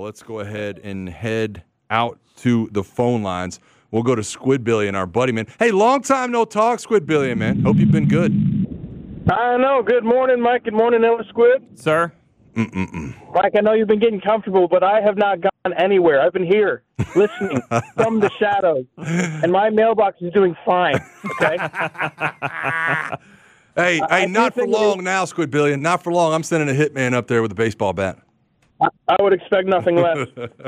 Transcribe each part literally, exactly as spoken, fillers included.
let's go ahead and head out to the phone lines. We'll go to Squidbillion, our buddy, man. Hey, long time no talk, Squidbillion, man. Hope you've been good. I know. Good morning, Mike. Good morning, Ella Squid. Sir? Mm-mm-mm. Mike, I know you've been getting comfortable, but I have not gone anywhere. I've been here, listening from the shadows, and my mailbox is doing fine, okay? Hey, I, hey, I not for think long it, now, Squidbillion. Not for long. I'm sending a hitman up there with a baseball bat. I, I would expect nothing less.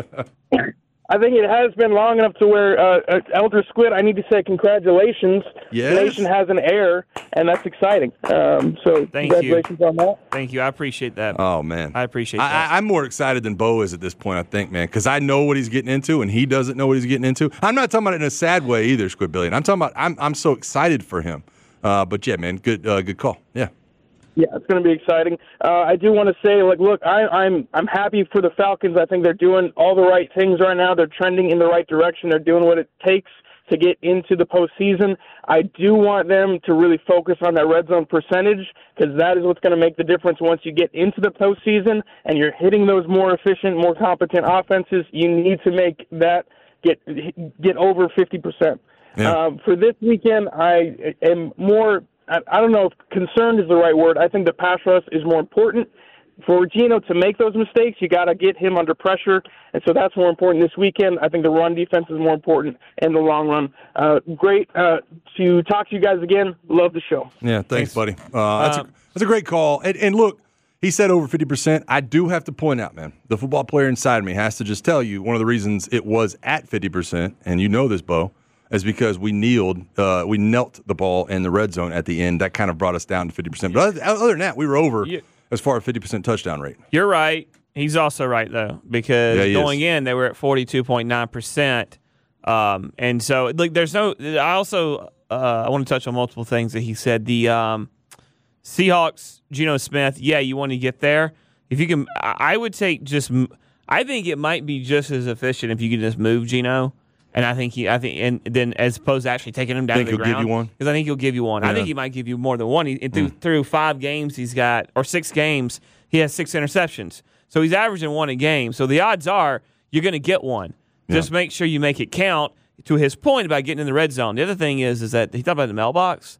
I think it has been long enough to where, uh, Elder Squid, I need to say congratulations. Yes. The nation has an heir, and that's exciting. Um, so Thank congratulations you. on that. Thank you. I appreciate that. Oh, man. I appreciate I, that. I, I'm more excited than Bo is at this point, I think, man, because I know what he's getting into, and he doesn't know what he's getting into. I'm not talking about it in a sad way either, Squidbillion. I'm talking about I'm I'm so excited for him. Uh, but, yeah, man, good uh, good call. Yeah. Yeah, it's going to be exciting. Uh, I do want to say, like, look, I, I'm I'm happy for the Falcons. I think they're doing all the right things right now. They're trending in the right direction. They're doing what it takes to get into the postseason. I do want them to really focus on that red zone percentage, because that is what's going to make the difference once you get into the postseason and you're hitting those more efficient, more competent offenses. You need to make that get get over fifty percent. Yeah. Um, for this weekend, I am more. I don't know if concerned is the right word. I think the pass rush is more important. For Geno to make those mistakes, you got to get him under pressure, and so that's more important this weekend. I think the run defense is more important in the long run. Uh, great uh, to talk to you guys again. Love the show. Yeah, thanks, Thanks. buddy. Uh, that's, Um, a, that's a great call. And, and look, he said over fifty percent. I do have to point out, man, the football player inside me has to just tell you one of the reasons it was at fifty percent, and you know this, Bo, is because we kneeled, uh, we knelt the ball in the red zone at the end. That kind of brought us down to fifty percent. But other, other than that, we were over Yeah. as far as fifty percent touchdown rate. You're right. He's also right, though, because Yeah, he going is. in, they were at forty-two point nine percent. Um, and so, like, there's no – I also uh, – I want to touch on multiple things that he said. The um, Seahawks, Geno Smith, yeah, you want to get there. If you can – I would take just – I think it might be just as efficient if you could just move Geno. And I think he, I think, and then as opposed to actually taking him down Think to the he'll ground, give you one? because I think he'll give you one. I Yeah. think he might give you more than one. He, and through, Mm. through five games, he's got or six games, he has six interceptions. So he's averaging one a game. So the odds are you're going to get one. Yeah. Just make sure you make it count. To his point about getting in the red zone, the other thing is, is that he talked about the mailbox.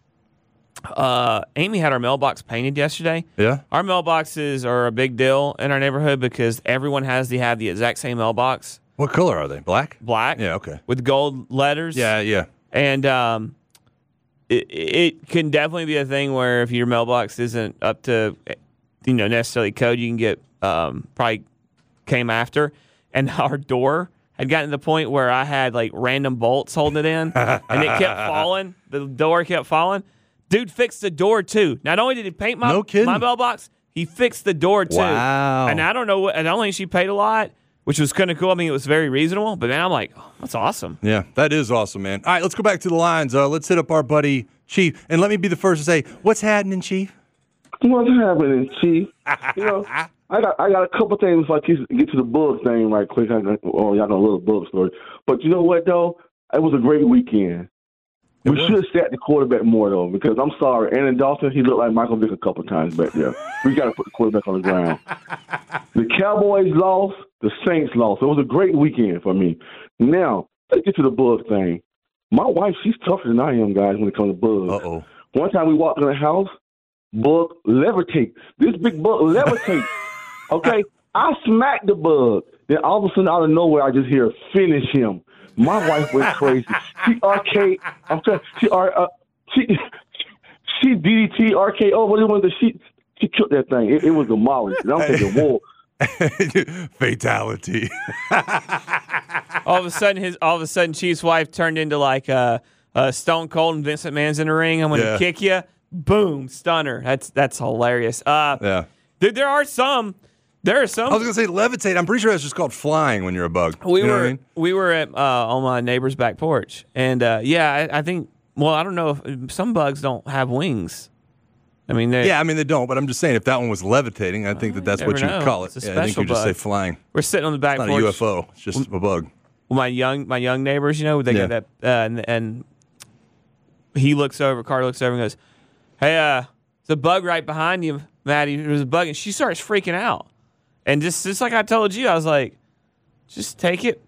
Uh, Amy had our mailbox painted yesterday. Yeah? Our mailboxes are a big deal in our neighborhood because everyone has to have the exact same mailbox. What color are they? Black? Black. Yeah, okay. With gold letters. Yeah, yeah. And um, it, it can definitely be a thing where if your mailbox isn't up to, you know, necessarily code, you can get um, probably came after. And our door had gotten to the point where I had like random bolts holding it in, and it kept falling. The door kept falling. Dude fixed the door too. Not only did he paint my No kidding. my mailbox, he fixed the door too. Wow. And I don't know what. I don't think she paid a lot, which was kind of cool. I mean, it was very reasonable. But man, I'm like, oh, that's awesome. Yeah, that is awesome, man. All right, let's go back to the lines. Uh, let's hit up our buddy Chief. And let me be the first to say, what's happening, Chief? What's happening, Chief? You know, I got I got a couple things like you get to the bug thing right quick. I got, oh, y'all know a little bug story. But you know what though? It was a great weekend. It We was. should have sat the quarterback more though, because I'm sorry, Andy Dalton, he looked like Michael Vick a couple times back there. We got to put the quarterback on the ground. The Cowboys lost, the Saints lost. It was a great weekend for me. Now let's get to the bug thing. My wife, she's tougher than I am, guys, when it comes to bugs. Uh oh. One time we walked in the house, bug levitate. This big bug levitate. Okay, I smacked the bug. Then all of a sudden, out of nowhere, I just hear finish him. My wife went crazy. She R K. I'm sorry. She R. Uh, she she D D T R K O. What do you want to? She she killed that thing. It, it was demolished. And I'm thinking, whoa. Fatality. all of a sudden, his all of a sudden, Chief's wife turned into like uh, uh, Stone Cold and Vincent Mann's in the ring. I'm going to Yeah. kick you. Boom, stunner. That's that's hilarious. Uh, Yeah. there, there are some. There are some. I was going to say levitate. I'm pretty sure that's just called flying when you're a bug. we You know were what I mean? we were at uh, on my neighbor's back porch, and uh, yeah, I, I think. Well, I don't know if some bugs don't have wings. I mean, they, Yeah, I mean, they don't, but I'm just saying if that one was levitating, I think that that's never what you know. would call it. It's a Yeah, I think special you just say bug. flying. we're sitting on the back It's not porch. a U F O. It's just a bug. my young my young neighbors, you know, they Yeah. got that, uh, and, and he looks over, Carter looks over and goes, "Hey, uh, there's a bug right behind you, Maddie. There's a bug," and she starts freaking out. And just just like I told you, I was like, just take it.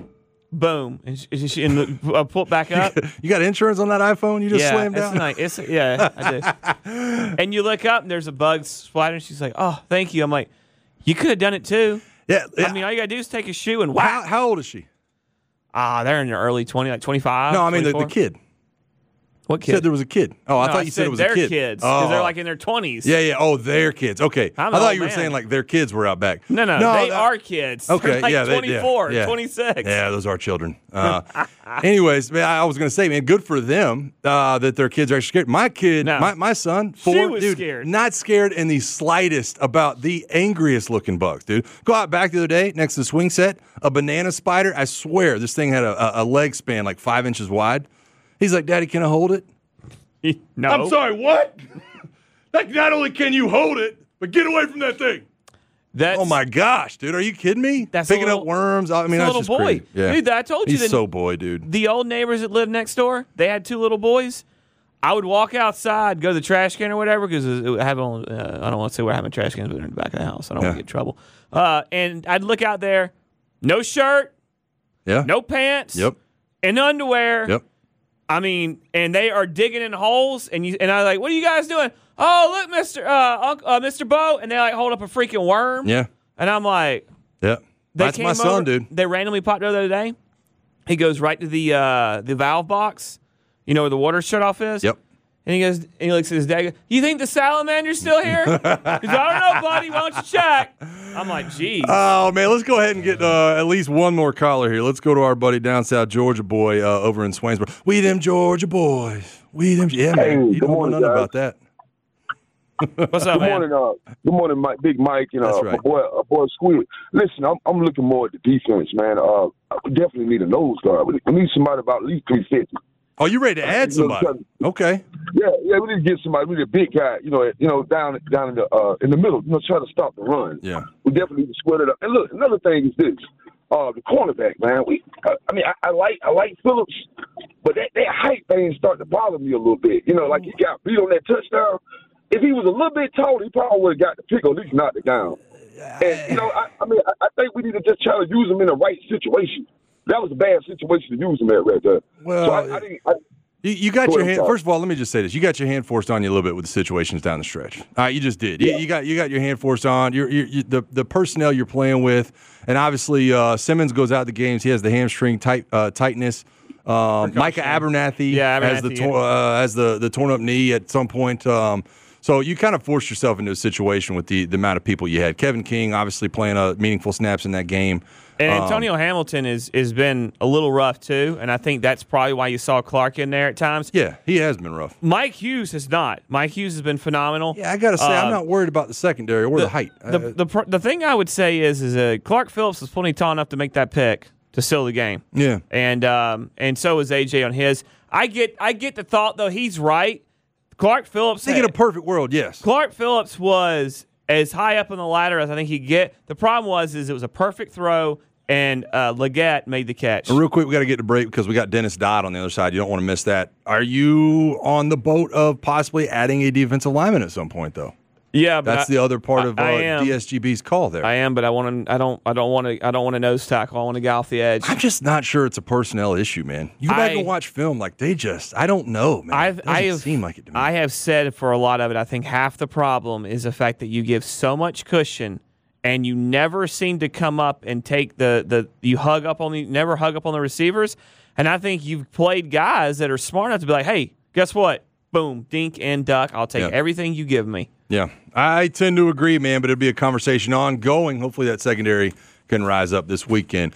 Boom. And, she, she, and uh, pull it back up. You got insurance on that iPhone you just yeah, slammed it's down? Nice. It's, yeah, I did. And you look up and there's a bug splatter. And she's like, oh, thank you. I'm like, you could have done it too. Yeah, yeah. I mean, all you got to do is take a shoe and wow. How, how old is she? Ah, they're in their early twenties, like twenty-five. No, I mean the, the twenty-four. kid. What kid? You said there was a kid. Oh, I No, thought you said, it was a their kid. kids because oh. they're like in their twenties. Yeah, yeah. Oh, their kids. Okay. I'm I an thought old you were man. saying like their kids were out back. No, no, no they that, are kids. Okay, They're like yeah, they- twenty-four, yeah, yeah. twenty-six. Yeah, those are children. Uh, anyways, man, I was going to say, man, good for them uh, that their kids are actually scared. My kid, No. my, my son, four, She was dude, scared. not scared in the slightest about the angriest looking bugs, dude. Go out back the other day next to the swing set, a banana spider. I swear this thing had a, a, a leg span like five inches wide. He's like, Daddy, can I hold it? No. I'm sorry, what? Like, not only can you hold it, but get away from that thing. That's, Oh my gosh, dude! Are you kidding me? That's a Picking little- up worms. I mean, it's a that's little just boy. crazy. Yeah. Dude, I told you He's that- so boy, dude. The old neighbors that lived next door, they had two little boys. I would walk outside, go to the trash can or whatever, because I have on, uh, I don't want to say we're having trash cans, but they're in the back of the house. I don't Yeah. want to get in trouble. Uh, and I'd look out there, no shirt, Yeah. no pants, Yep. and underwear. Yep. I mean, and they are digging in holes, and you and I like, what are you guys doing? Oh, look, Mister Uh, Uncle, uh, Mister Bo, and they like hold up a freaking worm. Yeah. And I'm like, Yep. they That's came my son, over, dude. They randomly popped over the other day. He goes right to the uh, the valve box, you know where the water shutoff is. Yep. And he goes, and he looks at his dad. He goes, you think the salamander's still here? He goes, I don't know, buddy. Why don't you check? I'm like, geez. Oh man, let's go ahead and get uh, at least one more caller here. Let's go to our buddy down south, Georgia boy, uh, over in Swainsboro. We them Georgia boys. We them. Yeah, man. Hey, you good don't know morning, nothing guys. about that. What's up, Good man? morning, uh, good morning, Mike, Big Mike, and That's uh, right. my boy, uh, boy Squid. Listen, I'm I'm looking more at the defense, man. Uh, we definitely need a nose guard. We we need somebody about at least three fifty. Oh, you ready to add somebody? Okay. Yeah, yeah, we need to get somebody, we need a big guy, you know, you know, down down in the uh, in the middle, you know, try to stop the run. Yeah. We definitely need to square it up. And look, another thing is this: uh, the cornerback, man. We, uh, I mean, I, I like I like Phillips, but that, that height thing starting to bother me a little bit. You know, like he got beat on that touchdown. If he was a little bit taller, he probably would have got the pick, or at least knocked it down. And you know, I, I mean, I, I think we need to just try to use him in the right situation. That was a bad situation to use him at right there. Well, so I, I didn't. I, You, you got Go your ahead, hand. Todd. First of all, let me just say this: you got your hand forced on you a little bit with the situations down the stretch. All right, you just did. You, you got you got your hand forced on. You're, you're, you the the personnel you're playing with, and obviously uh, Simmons goes out the games. He has the hamstring tight uh, tightness. Um, Micah Abernathy, Yeah, has the Abernathy, tor- uh, has the the torn up knee at some point. Um, so you kind of forced yourself into a situation with the the amount of people you had. Kevin King obviously playing uh, meaningful snaps in that game. And Um, Antonio Hamilton is has been a little rough too, and I think that's probably why you saw Clark in there at times. Yeah, he has been rough. Mike Hughes has not. Mike Hughes has been phenomenal. Yeah, I got to say, I'm Uh, not worried about the secondary or the, height. The, Uh, the pr- the thing I would say is is uh, Clark Phillips was plenty tall enough to make that pick to seal the game. yeah. and um, and so is A J on his. I get I get the thought though, he's right. Clark Phillips. Think in a perfect world, yes. Clark Phillips was as high up on the ladder as I think he could get. The problem was is it was a perfect throw, and uh, Leggett made the catch. And real quick, we got to get to break because we got Dennis Dodd on the other side. You don't want to miss that. Are you on the boat of possibly adding a defensive lineman at some point, though? Yeah, but That's I, the other part I- of uh, I am. D S G B's call there. I am, but I want to. I don't. I don't want to. I don't want to nose tackle. I want to get off the edge. I'm just not sure it's a personnel issue, man. You go back I- and watch film, like they just, I don't know, man. I've, it doesn't I have, seem like it to me. I have said for a lot of it, I think half the problem is the fact that you give so much cushion and you never seem to come up and take the, the you hug up on the never hug up on the receivers. And I think you've played guys that are smart enough to be like, hey, guess what? Boom, dink and duck. I'll take Yeah. everything you give me. Yeah, I tend to agree, man, but it'll be a conversation ongoing. Hopefully that secondary can rise up this weekend.